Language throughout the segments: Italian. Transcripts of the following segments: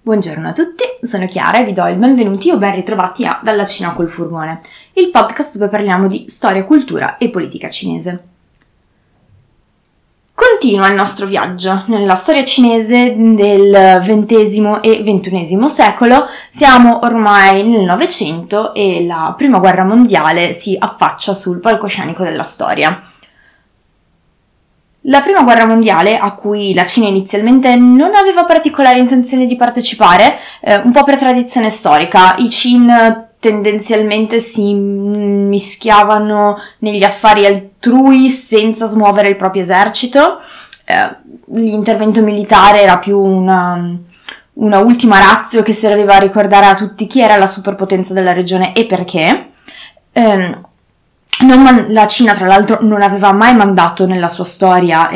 Buongiorno a tutti, sono Chiara e vi do il benvenuti o ben ritrovati a Dalla Cina col Furgone, il podcast dove parliamo di storia, cultura e politica cinese. Continua il nostro viaggio nella storia cinese del XX e XXI secolo. Siamo ormai nel Novecento e la Prima Guerra Mondiale si affaccia sul palcoscenico della storia. La Prima Guerra Mondiale, a cui la Cina inizialmente non aveva particolare intenzione di partecipare, un po' per tradizione storica, i Qin tendenzialmente si mischiavano negli affari altrui senza smuovere il proprio esercito. L'intervento militare era più una ultima ratio che serviva a ricordare a tutti chi era la superpotenza della regione e perché. La Cina, tra l'altro, non aveva mai mandato nella sua storia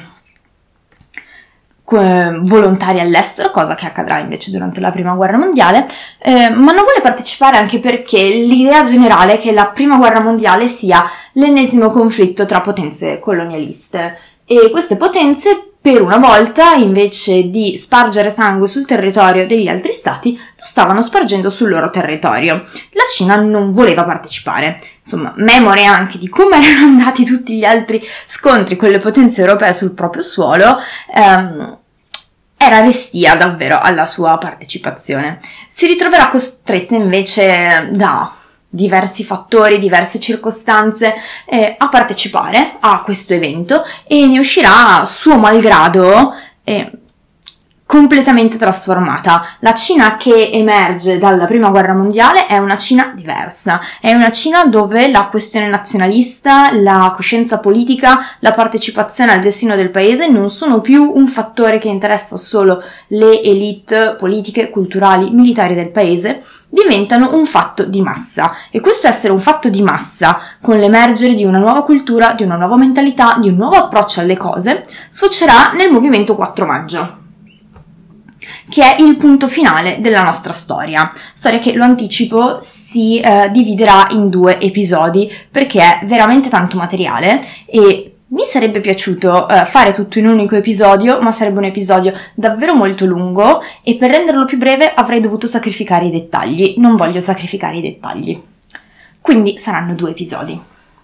volontari all'estero, cosa che accadrà invece durante la Prima Guerra Mondiale, ma non vuole partecipare anche perché l'idea generale è che la Prima Guerra Mondiale sia l'ennesimo conflitto tra potenze colonialiste e queste potenze, per una volta, invece di spargere sangue sul territorio degli altri stati, lo stavano spargendo sul loro territorio. La Cina non voleva partecipare. Insomma, memore anche di come erano andati tutti gli altri scontri con le potenze europee sul proprio suolo, era restia davvero alla sua partecipazione. Si ritroverà costretta invece da diversi fattori, diverse circostanze a partecipare a questo evento e ne uscirà suo malgrado completamente trasformata. La Cina che emerge dalla Prima Guerra Mondiale è una Cina diversa, è una Cina dove la questione nazionalista, la coscienza politica, la partecipazione al destino del paese non sono più un fattore che interessa solo le elite politiche, culturali, militari del paese, diventano un fatto di massa. E questo essere un fatto di massa, con l'emergere di una nuova cultura, di una nuova mentalità, di un nuovo approccio alle cose, sfocerà nel movimento 4 maggio, che è il punto finale della nostra storia che, lo anticipo, si dividerà in 2 episodi perché è veramente tanto materiale e mi sarebbe piaciuto fare tutto in un unico episodio, ma sarebbe un episodio davvero molto lungo e per renderlo più breve avrei dovuto sacrificare i dettagli. Non voglio sacrificare i dettagli. Quindi saranno 2 episodi.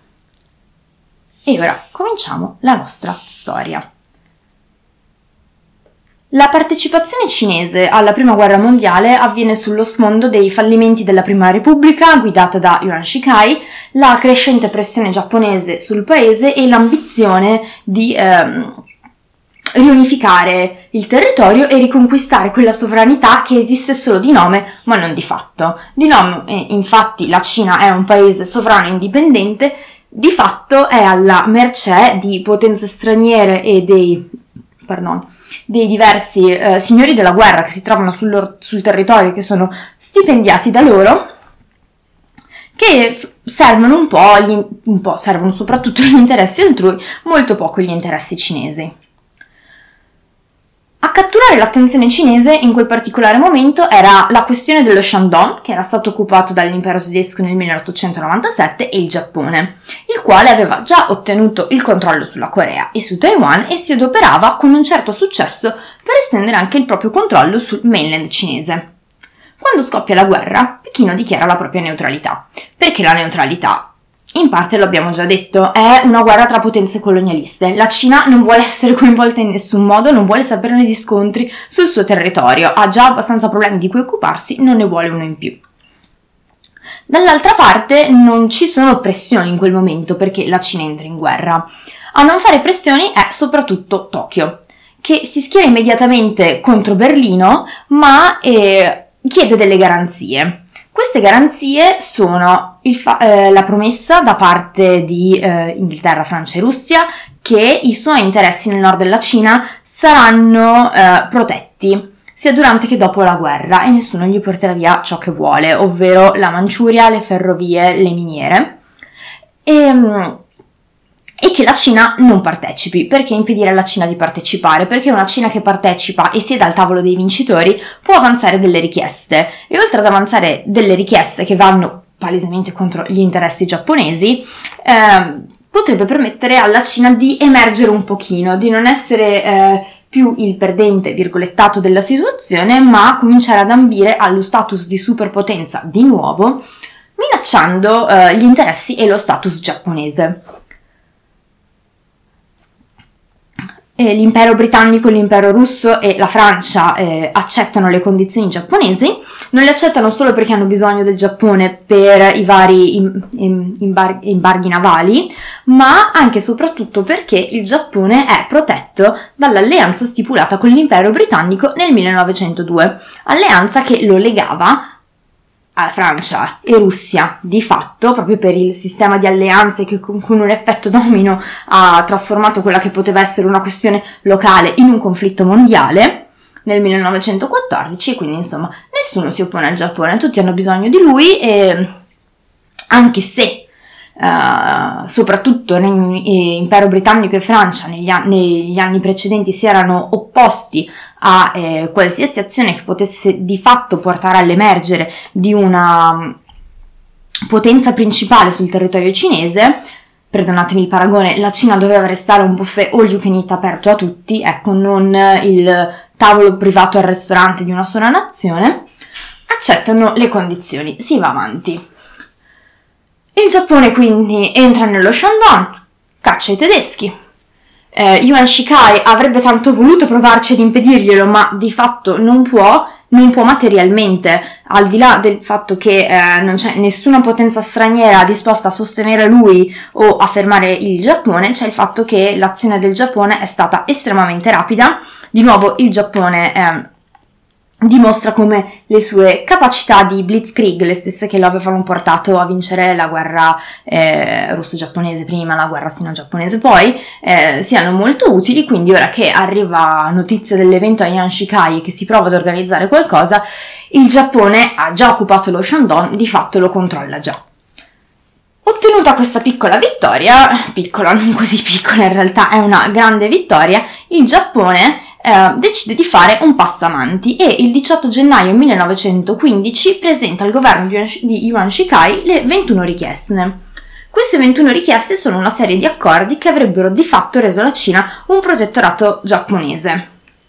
E ora cominciamo la nostra storia. La partecipazione cinese alla Prima Guerra Mondiale avviene sullo sfondo dei fallimenti della Prima Repubblica, guidata da Yuan Shikai, la crescente pressione giapponese sul paese e l'ambizione di riunificare il territorio e riconquistare quella sovranità che esiste solo di nome, ma non di fatto. Di nome, infatti, la Cina è un paese sovrano e indipendente, di fatto è alla mercé di potenze straniere e dei diversi signori della guerra che si trovano sul territorio, che sono stipendiati da loro, che servono servono soprattutto gli interessi altrui, molto poco gli interessi cinesi. A catturare l'attenzione cinese in quel particolare momento era la questione dello Shandong, che era stato occupato dall'impero tedesco nel 1897, e il Giappone, il quale aveva già ottenuto il controllo sulla Corea e su Taiwan e si adoperava con un certo successo per estendere anche il proprio controllo sul mainland cinese. Quando scoppia la guerra, Pechino dichiara la propria neutralità. Perché la neutralità? In parte lo abbiamo già detto, è una guerra tra potenze colonialiste. La Cina non vuole essere coinvolta in nessun modo, non vuole saperne di scontri sul suo territorio, ha già abbastanza problemi di cui occuparsi, non ne vuole uno in più. Dall'altra parte non ci sono pressioni in quel momento perché la Cina entra in guerra. A non fare pressioni è soprattutto Tokyo, che si schiera immediatamente contro Berlino, ma chiede delle garanzie. Queste garanzie sono la promessa da parte di Inghilterra, Francia e Russia che i suoi interessi nel nord della Cina saranno protetti sia durante che dopo la guerra e nessuno gli porterà via ciò che vuole, ovvero la Manciuria, le ferrovie, le miniere, e che la Cina non partecipi. Perché impedire alla Cina di partecipare? Perché una Cina che partecipa e siede al tavolo dei vincitori può avanzare delle richieste, e oltre ad avanzare delle richieste che vanno palesemente contro gli interessi giapponesi, potrebbe permettere alla Cina di emergere un pochino, di non essere più il perdente virgolettato della situazione, ma cominciare ad ambire allo status di superpotenza di nuovo, minacciando gli interessi e lo status giapponese. L'impero britannico, l'impero russo e la Francia accettano le condizioni giapponesi. Non le accettano solo perché hanno bisogno del Giappone per i vari imbarghi navali, ma anche e soprattutto perché il Giappone è protetto dall'alleanza stipulata con l'impero britannico nel 1902, alleanza che lo legava a Francia e Russia di fatto, proprio per il sistema di alleanze che con un effetto domino ha trasformato quella che poteva essere una questione locale in un conflitto mondiale nel 1914, e quindi insomma nessuno si oppone al Giappone, tutti hanno bisogno di lui, e anche se soprattutto l'impero britannico e Francia negli anni precedenti si erano opposti a qualsiasi azione che potesse di fatto portare all'emergere di una potenza principale sul territorio cinese. Perdonatemi il paragone, la Cina doveva restare un buffet all you can eat aperto a tutti, ecco, non il tavolo privato al ristorante di una sola nazione. Accettano le condizioni, si va avanti. Il Giappone quindi entra nello Shandong, caccia i tedeschi. Yuan Shikai avrebbe tanto voluto provarci ad impedirglielo, ma di fatto non può materialmente, al di là del fatto che non c'è nessuna potenza straniera disposta a sostenere lui o a fermare il Giappone. C'è il fatto che l'azione del Giappone è stata estremamente rapida. Di nuovo il Giappone dimostra come le sue capacità di blitzkrieg, le stesse che lo avevano portato a vincere la guerra russo-giapponese prima, la guerra sino-giapponese poi, siano molto utili. Quindi ora che arriva notizia dell'evento a Yuan Shikai, che si prova ad organizzare qualcosa, il Giappone ha già occupato lo Shandong, di fatto lo controlla già. Ottenuta questa piccola vittoria, piccola, non così piccola in realtà, è una grande vittoria, il Giappone decide di fare un passo avanti e il 18 gennaio 1915 presenta al governo di Yuan Shikai le 21 richieste. Queste 21 richieste sono una serie di accordi che avrebbero di fatto reso la Cina un protettorato giapponese.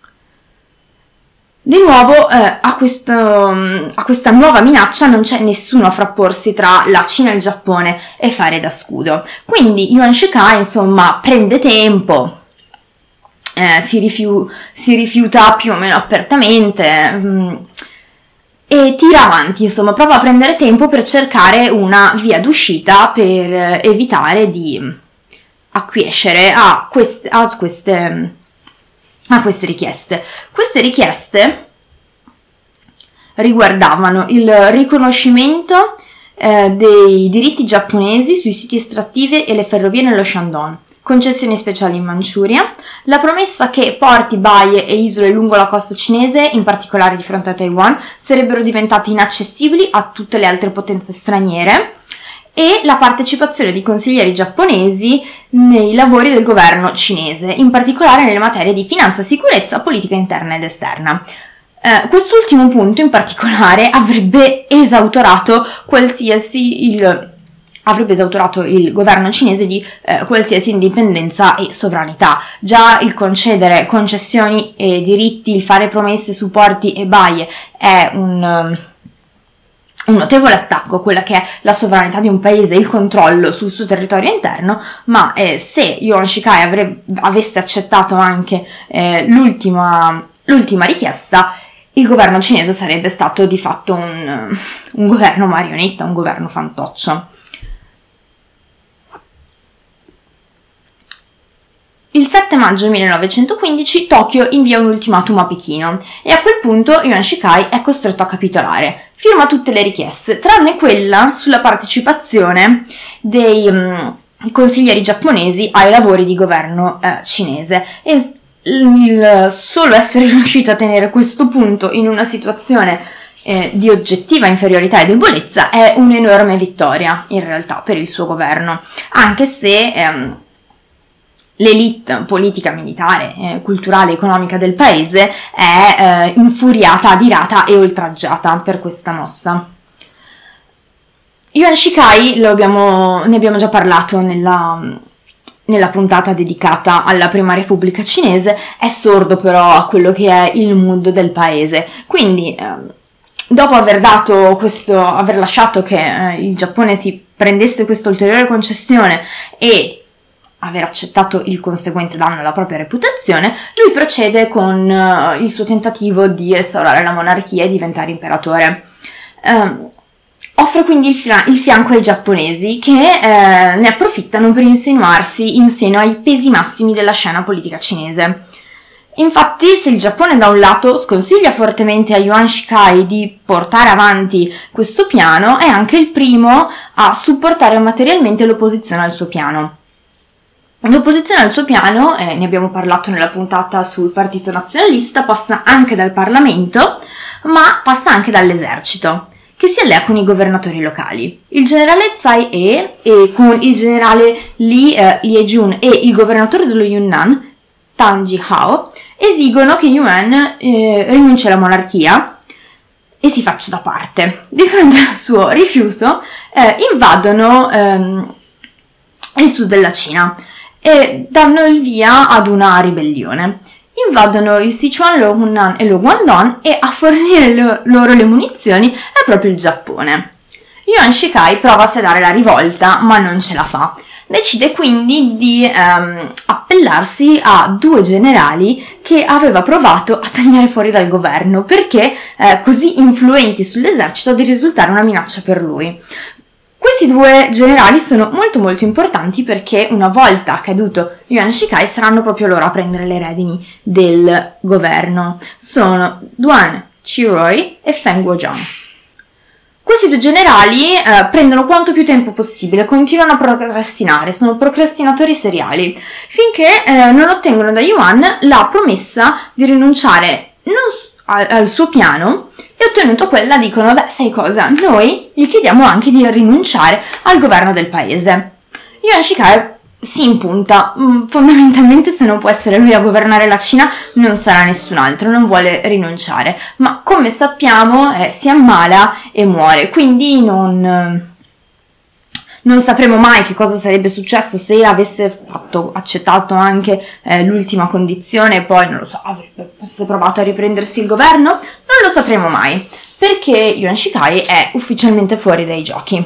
Di nuovo a questa nuova minaccia non c'è nessuno a frapporsi tra la Cina e il Giappone e fare da scudo. Quindi Yuan Shikai insomma prende tempo, si rifiuta più o meno apertamente e tira avanti, insomma prova a prendere tempo per cercare una via d'uscita per evitare di acquiescere a queste richieste. Queste richieste riguardavano il riconoscimento dei diritti giapponesi sui siti estrattivi e le ferrovie nello Shandong, concessioni speciali in Manciuria, la promessa che porti, baie e isole lungo la costa cinese, in particolare di fronte a Taiwan, sarebbero diventati inaccessibili a tutte le altre potenze straniere, e la partecipazione di consiglieri giapponesi nei lavori del governo cinese, in particolare nelle materie di finanza, sicurezza, politica interna ed esterna. Quest'ultimo punto in particolare avrebbe esautorato il governo cinese di qualsiasi indipendenza e sovranità. Già il concedere concessioni e diritti, il fare promesse su porti e baie è un notevole attacco a quella che è la sovranità di un paese, il controllo sul suo territorio interno, ma se Yuan Shikai avesse accettato anche l'ultima richiesta, il governo cinese sarebbe stato di fatto un governo marionetta, un governo fantoccio. Il 7 maggio 1915 Tokyo invia un ultimatum a Pechino e a quel punto Yuan Shikai è costretto a capitolare. Firma tutte le richieste, tranne quella sulla partecipazione dei consiglieri giapponesi ai lavori di governo cinese. E il solo essere riuscito a tenere questo punto in una situazione di oggettiva inferiorità e debolezza è un'enorme vittoria in realtà per il suo governo, anche se l'elite politica, militare, culturale e economica del paese è infuriata, adirata e oltraggiata per questa mossa. Yuan Shikai ne abbiamo già parlato nella puntata dedicata alla Prima Repubblica Cinese, è sordo però a quello che è il mood del paese. Quindi, dopo aver lasciato che il Giappone si prendesse questa ulteriore concessione e aver accettato il conseguente danno alla propria reputazione, lui procede con il suo tentativo di restaurare la monarchia e diventare imperatore. Offre quindi il fianco ai giapponesi che ne approfittano per insinuarsi in seno ai pesi massimi della scena politica cinese. Infatti, se il Giappone da un lato sconsiglia fortemente a Yuan Shikai di portare avanti questo piano, è anche il primo a supportare materialmente l'opposizione al suo piano. L'opposizione al suo piano, ne abbiamo parlato nella puntata sul Partito Nazionalista, passa anche dal Parlamento, ma passa anche dall'esercito, che si allea con i governatori locali. Il generale Tsai e con il generale Li Liejun e il governatore dello Yunnan, Tang Jihao, esigono che Yuan rinunci alla monarchia e si faccia da parte. Di fronte al suo rifiuto invadono il sud della Cina e danno il via ad una ribellione. Invadono il Sichuan, lo Hunan e lo Guangdong e a fornire loro le munizioni è proprio il Giappone. Yuan Shikai prova a sedare la rivolta, ma non ce la fa. Decide quindi di appellarsi a 2 generali che aveva provato a tagliare fuori dal governo perché così influenti sull'esercito di risultare una minaccia per lui. Questi 2 generali sono molto molto importanti perché una volta caduto Yuan Shikai saranno proprio loro a prendere le redini del governo. Sono Duan Qirui e Feng Guozhang. Questi 2 generali prendono quanto più tempo possibile, continuano a procrastinare, sono procrastinatori seriali, finché non ottengono da Yuan la promessa di rinunciare al suo piano e ottenuto quella dicono, sai cosa, noi gli chiediamo anche di rinunciare al governo del paese. Yuan Shikai si impunta, fondamentalmente se non può essere lui a governare la Cina non sarà nessun altro, non vuole rinunciare, ma come sappiamo si ammala e muore, quindi non sapremo mai che cosa sarebbe successo se avesse accettato anche l'ultima condizione e poi, non lo so, avesse provato a riprendersi il governo, non lo sapremo mai, perché Yuan Shikai è ufficialmente fuori dai giochi.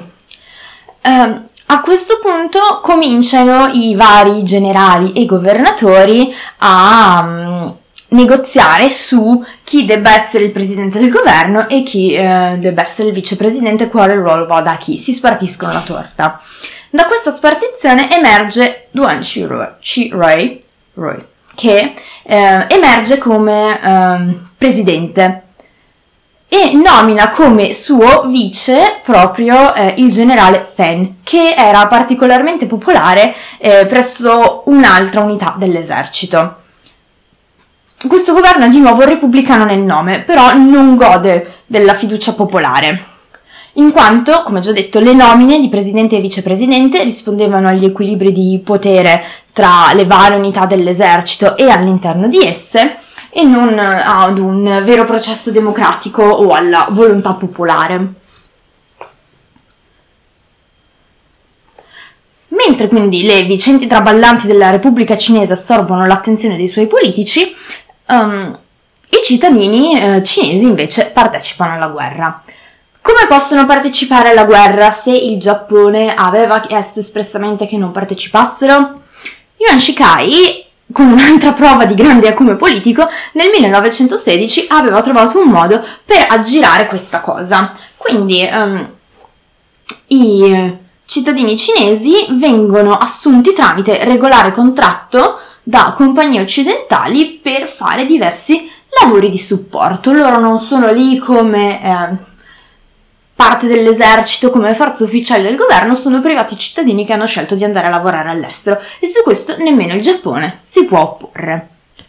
A questo punto cominciano i vari generali e governatori a negoziare su chi debba essere il presidente del governo e chi debba essere il vicepresidente, quale ruolo vada a chi. Si spartiscono la torta. Da questa spartizione emerge Duan Qirui, che emerge come presidente e nomina come suo vice proprio il generale Fen, che era particolarmente popolare presso un'altra unità dell'esercito. Questo governo è di nuovo repubblicano nel nome, però non gode della fiducia popolare, in quanto, come già detto, le nomine di presidente e vicepresidente rispondevano agli equilibri di potere tra le varie unità dell'esercito e all'interno di esse, e non ad un vero processo democratico o alla volontà popolare. Mentre quindi le vicende traballanti della Repubblica Cinese assorbono l'attenzione dei suoi politici, i cittadini cinesi invece partecipano alla guerra. Come possono partecipare alla guerra se il Giappone aveva chiesto espressamente che non partecipassero? Yuan Shikai, con un'altra prova di grande acume politico, nel 1916 aveva trovato un modo per aggirare questa cosa. Quindi i cittadini cinesi vengono assunti tramite regolare contratto da compagnie occidentali per fare diversi lavori di supporto. Loro non sono lì come parte dell'esercito, come forze ufficiali del governo, sono privati cittadini che hanno scelto di andare a lavorare all'estero e su questo nemmeno il Giappone si può opporre.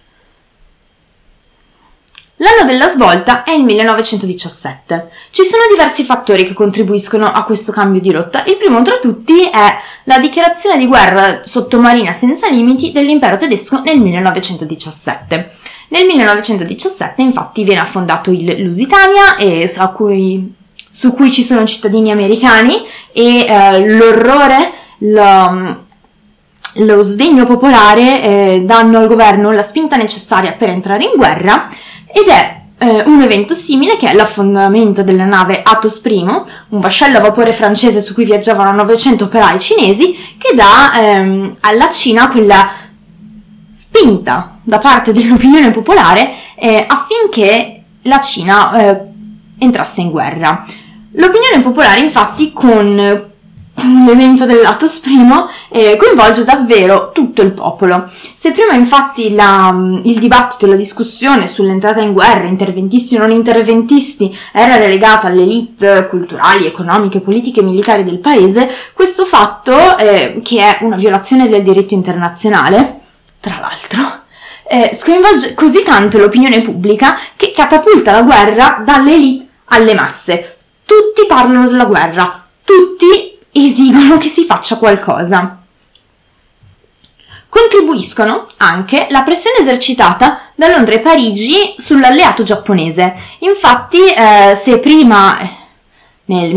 L'anno della svolta è il 1917. Ci sono diversi fattori che contribuiscono a questo cambio di rotta. Il primo tra tutti è la dichiarazione di guerra sottomarina senza limiti dell'impero tedesco nel 1917. Nel 1917 infatti viene affondato il Lusitania su cui ci sono cittadini americani e l'orrore, lo sdegno popolare danno al governo la spinta necessaria per entrare in guerra, ed è un evento simile che è l'affondamento della nave Athos I, un vascello a vapore francese su cui viaggiavano 900 operai cinesi, che dà alla Cina quella spinta da parte dell'opinione popolare affinché la Cina entrasse in guerra. L'opinione popolare, infatti, con l'evento dell'Athos I coinvolge davvero tutto il popolo. Se prima infatti il dibattito e la discussione sull'entrata in guerra, interventisti o non interventisti, era relegata alle elite culturali, economiche, politiche e militari del paese, questo fatto, che è una violazione del diritto internazionale, tra l'altro, sconvolge così tanto l'opinione pubblica che catapulta la guerra dalle elite alle masse. Tutti parlano della guerra, tutti esigono che si faccia qualcosa. Contribuiscono anche la pressione esercitata da Londra e Parigi sull'alleato giapponese. Infatti, se prima, nel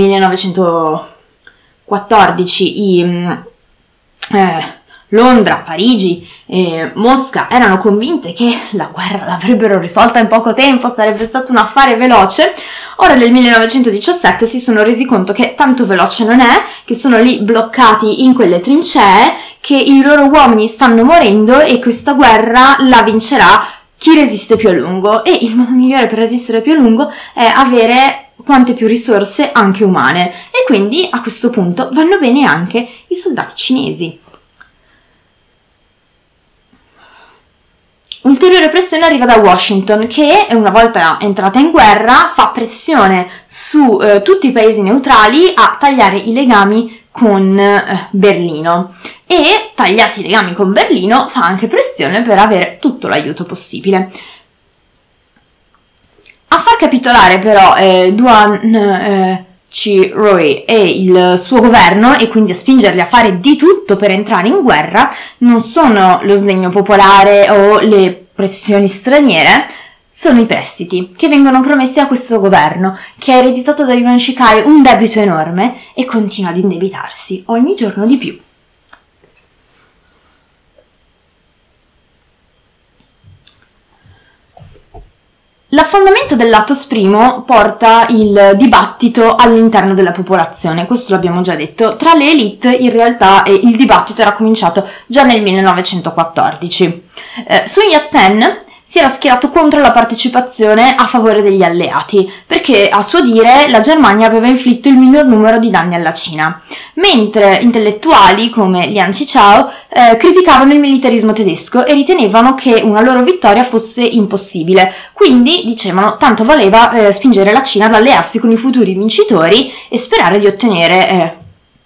1914, Londra, Parigi e Mosca erano convinte che la guerra l'avrebbero risolta in poco tempo, sarebbe stato un affare veloce, ora nel 1917 si sono resi conto che tanto veloce non è, che sono lì bloccati in quelle trincee, che i loro uomini stanno morendo e questa guerra la vincerà chi resiste più a lungo, e il modo migliore per resistere più a lungo è avere quante più risorse anche umane, e quindi a questo punto vanno bene anche i soldati cinesi. Ulteriore pressione arriva da Washington, che una volta entrata in guerra fa pressione su tutti i paesi neutrali a tagliare i legami con Berlino, e tagliati i legami con Berlino fa anche pressione per avere tutto l'aiuto possibile. A far capitolare però Duan Roy e il suo governo, e quindi a spingerli a fare di tutto per entrare in guerra, non sono lo sdegno popolare o le pressioni straniere, sono i prestiti che vengono promessi a questo governo, che ha ereditato da Yuan Shikai un debito enorme e continua ad indebitarsi ogni giorno di più. L'affondamento dell'Athos I porta il dibattito all'interno della popolazione, questo l'abbiamo già detto. Tra le elite in realtà il dibattito era cominciato già nel 1914. Sun Yat-sen si era schierato contro la partecipazione a favore degli alleati, perché a suo dire la Germania aveva inflitto il minor numero di danni alla Cina, mentre intellettuali come Liang Qichao criticavano il militarismo tedesco e ritenevano che una loro vittoria fosse impossibile, quindi dicevano tanto valeva spingere la Cina ad allearsi con i futuri vincitori e sperare di ottenere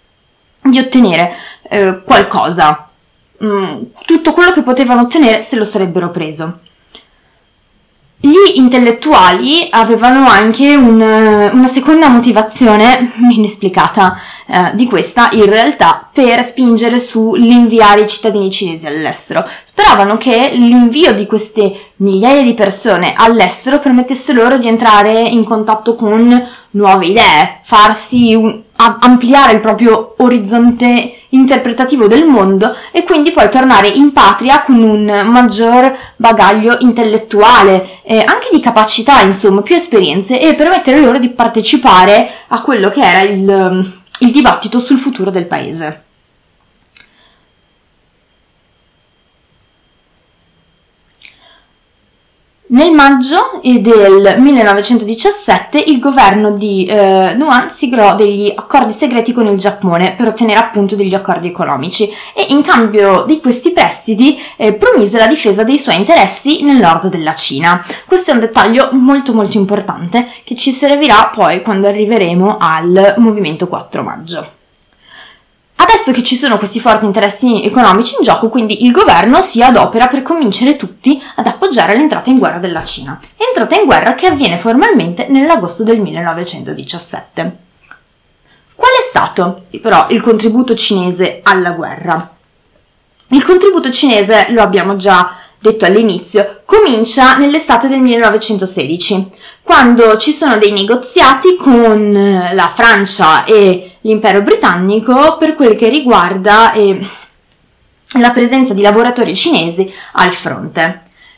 qualcosa. Tutto quello che potevano ottenere se lo sarebbero preso. Gli intellettuali avevano anche una seconda motivazione, meno esplicata di questa, in realtà, per spingere sull'inviare i cittadini cinesi all'estero. Speravano che l'invio di queste migliaia di persone all'estero permettesse loro di entrare in contatto con nuove idee, ampliare il proprio orizzonte interpretativo del mondo e quindi poi tornare in patria con un maggior bagaglio intellettuale, anche di capacità, insomma, più esperienze, e permettere loro di partecipare a quello che era il dibattito sul futuro del paese. Nel maggio del 1917 il governo di Nuan siglò degli accordi segreti con il Giappone per ottenere appunto degli accordi economici, e in cambio di questi prestiti promise la difesa dei suoi interessi nel nord della Cina. Questo è un dettaglio molto molto importante che ci servirà poi quando arriveremo al movimento 4 maggio. Adesso che ci sono questi forti interessi economici in gioco, quindi il governo si adopera per convincere tutti ad appoggiare l'entrata in guerra della Cina. Entrata in guerra che avviene formalmente nell'agosto del 1917. Qual è stato però il contributo cinese alla guerra? Il contributo cinese, lo abbiamo già detto all'inizio, comincia nell'estate del 1916, quando ci sono dei negoziati con la Francia e l'impero britannico per quel che riguarda la presenza di lavoratori cinesi al fronte.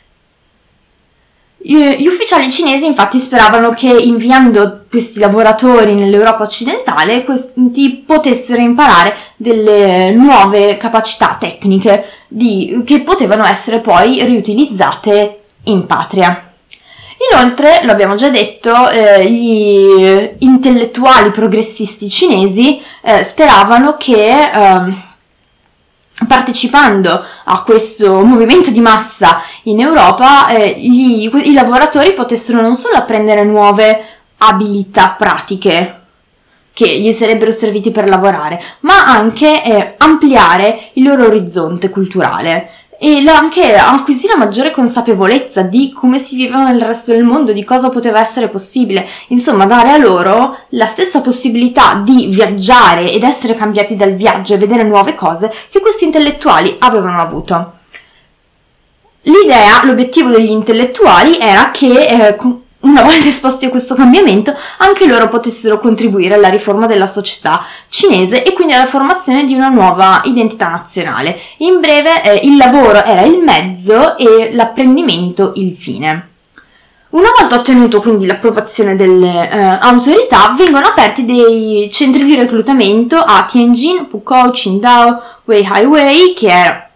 Gli ufficiali cinesi infatti speravano che inviando questi lavoratori nell'Europa occidentale questi potessero imparare delle nuove capacità tecniche che potevano essere poi riutilizzate in patria. Inoltre, lo abbiamo già detto, gli intellettuali progressisti cinesi speravano che partecipando a questo movimento di massa in Europa, i lavoratori potessero non solo apprendere nuove abilità pratiche che gli sarebbero serviti per lavorare, ma anche ampliare il loro orizzonte culturale e anche acquisire maggiore consapevolezza di come si viveva nel resto del mondo, di cosa poteva essere possibile, insomma dare a loro la stessa possibilità di viaggiare ed essere cambiati dal viaggio e vedere nuove cose che questi intellettuali avevano avuto. L'obiettivo degli intellettuali era che una volta esposti a questo cambiamento, anche loro potessero contribuire alla riforma della società cinese e quindi alla formazione di una nuova identità nazionale. In breve, il lavoro era il mezzo e l'apprendimento il fine. Una volta ottenuto quindi l'approvazione delle autorità, vengono aperti dei centri di reclutamento a Tianjin, Pukou, Qingdao, Weihaiwei, che era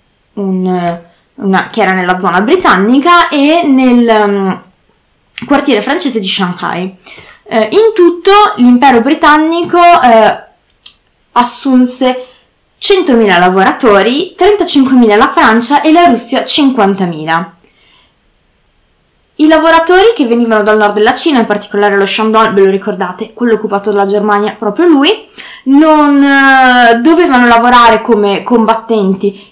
nella zona britannica, e nel quartiere francese di Shanghai. In tutto l'impero britannico assunse 100.000 lavoratori, 35.000 la Francia e la Russia 50.000. I lavoratori che venivano dal nord della Cina, in particolare lo Shandong, ve lo ricordate, quello occupato dalla Germania, proprio lui, non dovevano lavorare come combattenti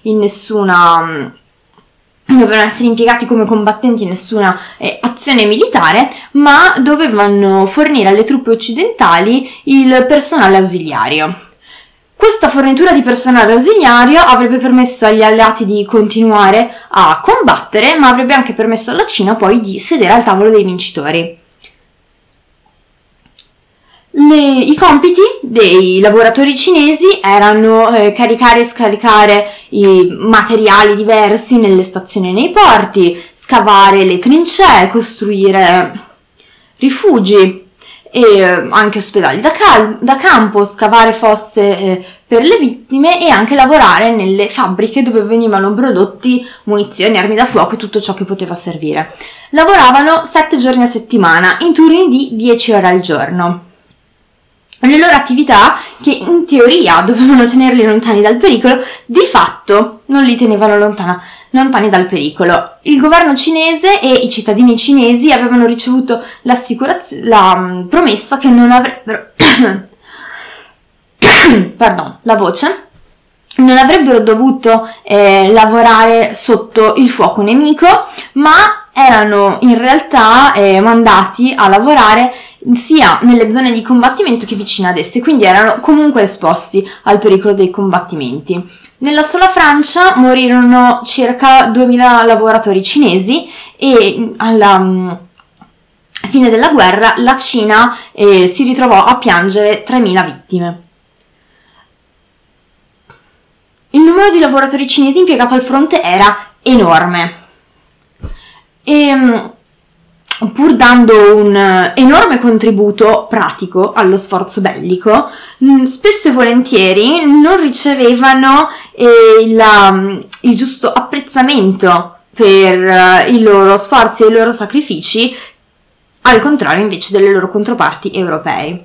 non dovevano essere impiegati come combattenti in nessuna azione militare, ma dovevano fornire alle truppe occidentali il personale ausiliario. Questa fornitura di personale ausiliario avrebbe permesso agli alleati di continuare a combattere, ma avrebbe anche permesso alla Cina poi di sedere al tavolo dei vincitori. I compiti dei lavoratori cinesi erano caricare e scaricare i materiali diversi nelle stazioni e nei porti, scavare le trincee, costruire rifugi e anche ospedali da campo, scavare fosse per le vittime e anche lavorare nelle fabbriche dove venivano prodotti munizioni, armi da fuoco e tutto ciò che poteva servire. Lavoravano 7 giorni a settimana in turni di 10 ore al giorno. Le loro attività, che in teoria dovevano tenerli lontani dal pericolo, di fatto non li tenevano lontani dal pericolo. Il governo cinese e i cittadini cinesi avevano ricevuto la promessa che non avrebbero non avrebbero dovuto lavorare sotto il fuoco nemico, ma erano in realtà mandati a lavorare sia nelle zone di combattimento che vicino ad esse, quindi erano comunque esposti al pericolo dei combattimenti. Nella sola Francia morirono circa 2000 lavoratori cinesi e alla fine della guerra la Cina si ritrovò a piangere 3000 vittime. Il numero di lavoratori cinesi impiegato al fronte era enorme e pur dando un enorme contributo pratico allo sforzo bellico, spesso e volentieri non ricevevano il giusto apprezzamento per i loro sforzi e i loro sacrifici, al contrario invece delle loro controparti europei.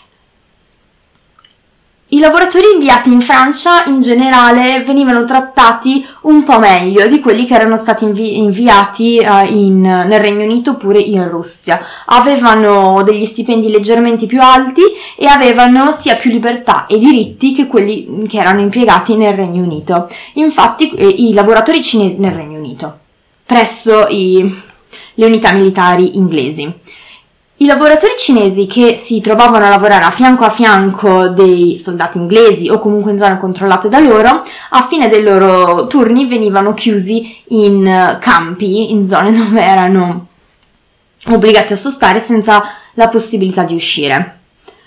I lavoratori inviati in Francia in generale venivano trattati un po' meglio di quelli che erano stati inviati nel Regno Unito oppure in Russia. Avevano degli stipendi leggermente più alti e avevano sia più libertà e diritti che quelli che erano impiegati nel Regno Unito. Infatti i lavoratori cinesi nel Regno Unito, presso le unità militari inglesi. I lavoratori cinesi che si trovavano a lavorare a fianco dei soldati inglesi o comunque in zone controllate da loro, a fine dei loro turni venivano chiusi in campi, in zone dove erano obbligati a sostare senza la possibilità di uscire.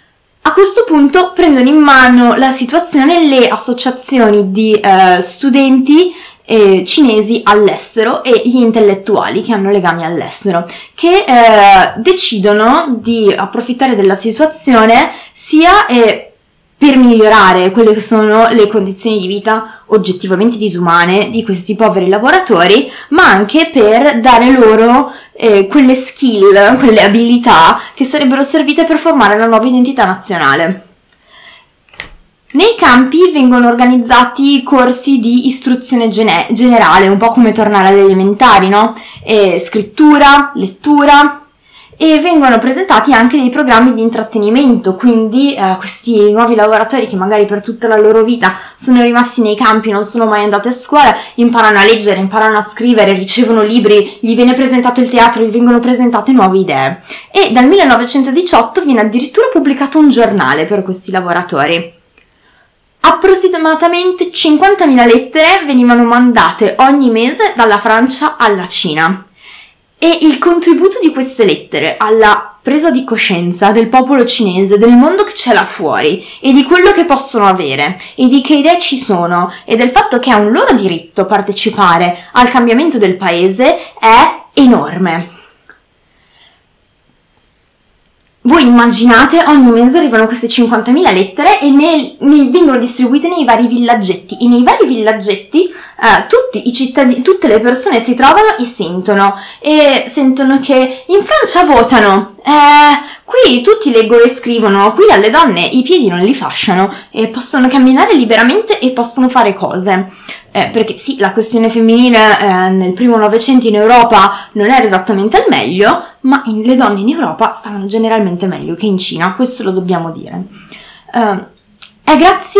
A questo punto prendono in mano la situazione le associazioni di studenti cinesi all'estero e gli intellettuali che hanno legami all'estero, che decidono di approfittare della situazione sia per migliorare quelle che sono le condizioni di vita oggettivamente disumane di questi poveri lavoratori, ma anche per dare loro quelle skill, quelle abilità che sarebbero servite per formare la nuova identità nazionale. Nei campi vengono organizzati corsi di istruzione generale, un po' come tornare alle elementari, no? Scrittura, lettura, e vengono presentati anche dei programmi di intrattenimento, quindi questi nuovi lavoratori che magari per tutta la loro vita sono rimasti nei campi, non sono mai andati a scuola, imparano a leggere, imparano a scrivere, ricevono libri, gli viene presentato il teatro, gli vengono presentate nuove idee. E dal 1918 viene addirittura pubblicato un giornale per questi lavoratori. Approssimatamente 50.000 lettere venivano mandate ogni mese dalla Francia alla Cina. E il contributo di queste lettere alla presa di coscienza del popolo cinese, del mondo che c'è là fuori e di quello che possono avere e di che idee ci sono e del fatto che è un loro diritto partecipare al cambiamento del paese è enorme. Voi immaginate, ogni mese arrivano queste 50.000 lettere e vengono distribuite nei vari villaggetti. E nei vari villaggetti tutti i cittadini, tutte le persone si trovano e sentono che in Francia votano. Qui tutti leggono e scrivono, qui alle donne i piedi non li fasciano e possono camminare liberamente e possono fare cose. Perché sì, la questione femminile nel primo Novecento in Europa non era esattamente al meglio, ma le donne in Europa stavano generalmente meglio che in Cina, questo lo dobbiamo dire. È grazie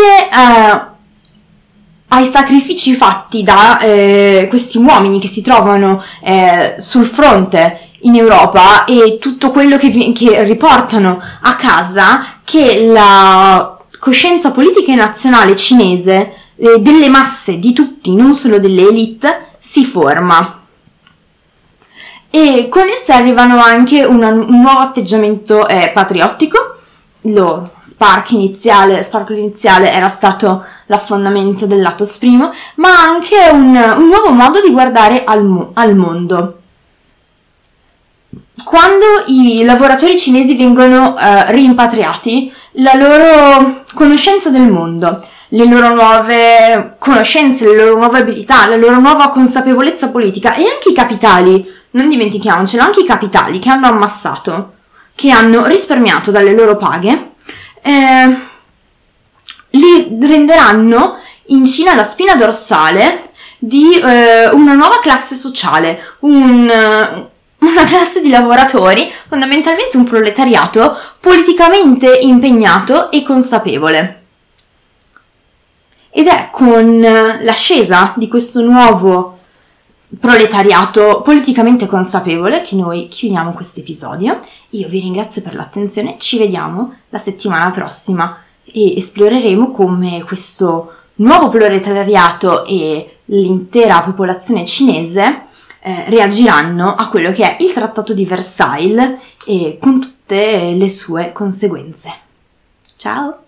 ai sacrifici fatti da questi uomini che si trovano sul fronte in Europa e tutto quello che riportano a casa che la coscienza politica e nazionale cinese delle masse, di tutti, non solo delle elite, si forma. E con esse arrivano anche un nuovo atteggiamento patriottico. Lo spark iniziale era stato l'affondamento del Latos primo, ma anche un nuovo modo di guardare al mondo. Quando i lavoratori cinesi vengono rimpatriati, la loro conoscenza del mondo, le loro nuove conoscenze, le loro nuove abilità, la loro nuova consapevolezza politica e anche i capitali, non dimentichiamocelo, anche i capitali che hanno ammassato, che hanno risparmiato dalle loro paghe, li renderanno in Cina la spina dorsale di una nuova classe sociale, una classe di lavoratori, fondamentalmente un proletariato politicamente impegnato e consapevole. Ed è con l'ascesa di questo nuovo proletariato politicamente consapevole che noi chiudiamo questo episodio. Io vi ringrazio per l'attenzione, ci vediamo la settimana prossima e esploreremo come questo nuovo proletariato e l'intera popolazione cinese reagiranno a quello che è il Trattato di Versailles e con tutte le sue conseguenze. Ciao!